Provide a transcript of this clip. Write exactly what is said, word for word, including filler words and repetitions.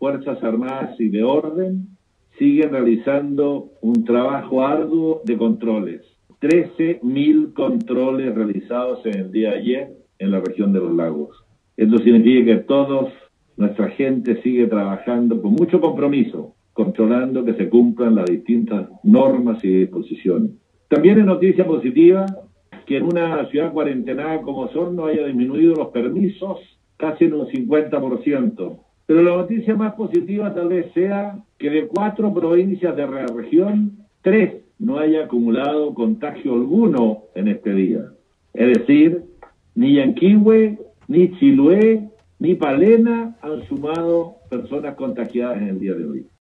Fuerzas Armadas y de Orden siguen realizando un trabajo arduo de controles. trece mil controles realizados en el día de ayer en la región de los lagos. Esto significa que todos, nuestra gente sigue trabajando con mucho compromiso, controlando que se cumplan las distintas normas y disposiciones. También es noticia positiva que en una ciudad cuarentenada como Osorno haya disminuido los permisos casi en un cincuenta por ciento. Pero la noticia más positiva tal vez sea que de cuatro provincias de la región, tres no haya acumulado contagio alguno en este día. Es decir, ni Yanquihue, ni Chiloé, ni Palena han sumado personas contagiadas en el día de hoy.